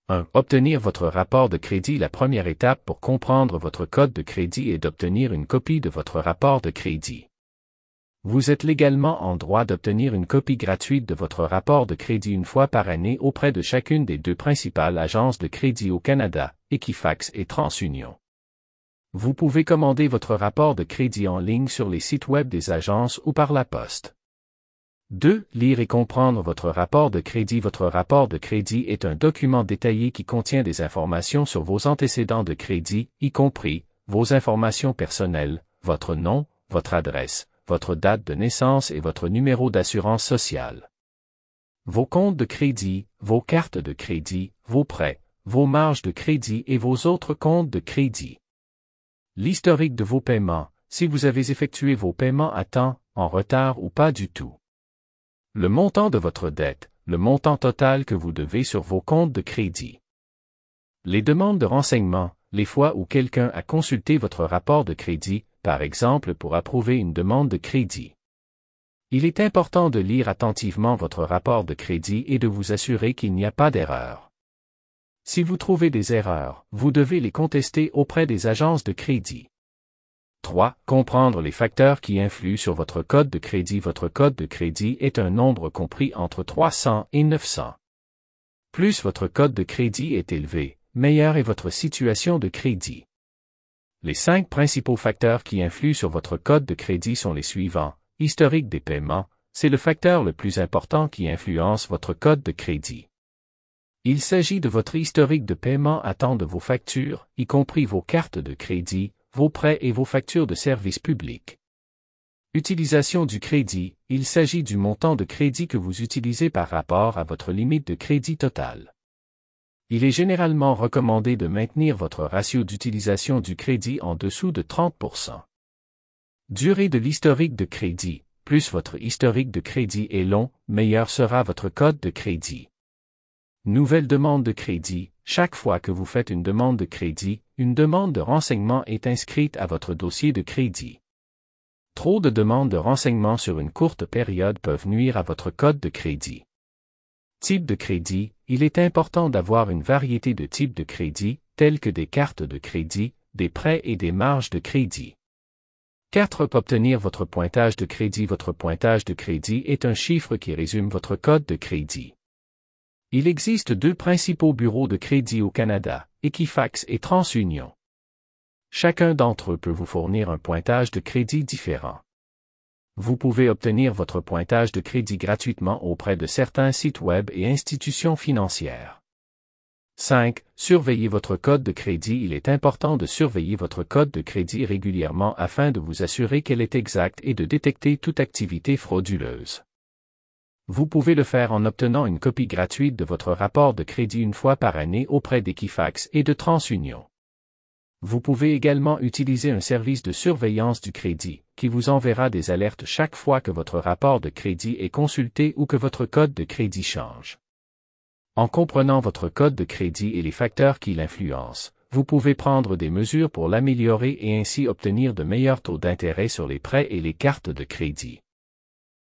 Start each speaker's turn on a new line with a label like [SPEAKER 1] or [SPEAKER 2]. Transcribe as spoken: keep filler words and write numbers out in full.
[SPEAKER 1] un Obtenir votre rapport de crédit. La première étape pour comprendre votre code de crédit est d'obtenir une copie de votre rapport de crédit. Vous êtes légalement en droit d'obtenir une copie gratuite de votre rapport de crédit une fois par année auprès de chacune des deux principales agences de crédit au Canada, Equifax et TransUnion. Vous pouvez commander votre rapport de crédit en ligne sur les sites web des agences ou par la poste. deux Lire et comprendre votre rapport de crédit. Votre rapport de crédit est un document détaillé qui contient des informations sur vos antécédents de crédit, y compris vos informations personnelles, votre nom, votre adresse, votre date de naissance et votre numéro d'assurance sociale. Vos comptes de crédit, vos cartes de crédit, vos prêts, vos marges de crédit et vos autres comptes de crédit. L'historique de vos paiements, si vous avez effectué vos paiements à temps, en retard ou pas du tout. Le montant de votre dette, le montant total que vous devez sur vos comptes de crédit. Les demandes de renseignements, les fois où quelqu'un a consulté votre rapport de crédit, par exemple pour approuver une demande de crédit. Il est important de lire attentivement votre rapport de crédit et de vous assurer qu'il n'y a pas d'erreur. Si vous trouvez des erreurs, vous devez les contester auprès des agences de crédit. trois Comprendre les facteurs qui influent sur votre code de crédit. Votre code de crédit est un nombre compris entre trois cents et neuf cents. Plus votre code de crédit est élevé, meilleure est votre situation de crédit. Les cinq principaux facteurs qui influent sur votre code de crédit sont les suivants. Historique des paiements, c'est le facteur le plus important qui influence votre code de crédit. Il s'agit de votre historique de paiement à temps de vos factures, y compris vos cartes de crédit, vos prêts et vos factures de services publics. Utilisation du crédit, il s'agit du montant de crédit que vous utilisez par rapport à votre limite de crédit totale. Il est généralement recommandé de maintenir votre ratio d'utilisation du crédit en dessous de trente pour cent. Durée de l'historique de crédit, plus votre historique de crédit est long, meilleur sera votre code de crédit. Nouvelle demande de crédit, chaque fois que vous faites une demande de crédit, une demande de renseignement est inscrite à votre dossier de crédit. Trop de demandes de renseignements sur une courte période peuvent nuire à votre code de crédit. Type de crédit, il est important d'avoir une variété de types de crédit, tels que des cartes de crédit, des prêts et des marges de crédit. quatre Obtenir votre pointage de crédit. Votre pointage de crédit est un chiffre qui résume votre code de crédit. Il existe deux principaux bureaux de crédit au Canada, Equifax et TransUnion. Chacun d'entre eux peut vous fournir un pointage de crédit différent. Vous pouvez obtenir votre pointage de crédit gratuitement auprès de certains sites web et institutions financières. cinq Surveillez votre code de crédit. Il est important de surveiller votre code de crédit régulièrement afin de vous assurer qu'elle est exacte et de détecter toute activité frauduleuse. Vous pouvez le faire en obtenant une copie gratuite de votre rapport de crédit une fois par année auprès d'Equifax et de TransUnion. Vous pouvez également utiliser un service de surveillance du crédit, qui vous enverra des alertes chaque fois que votre rapport de crédit est consulté ou que votre code de crédit change. En comprenant votre code de crédit et les facteurs qui l'influencent, vous pouvez prendre des mesures pour l'améliorer et ainsi obtenir de meilleurs taux d'intérêt sur les prêts et les cartes de crédit.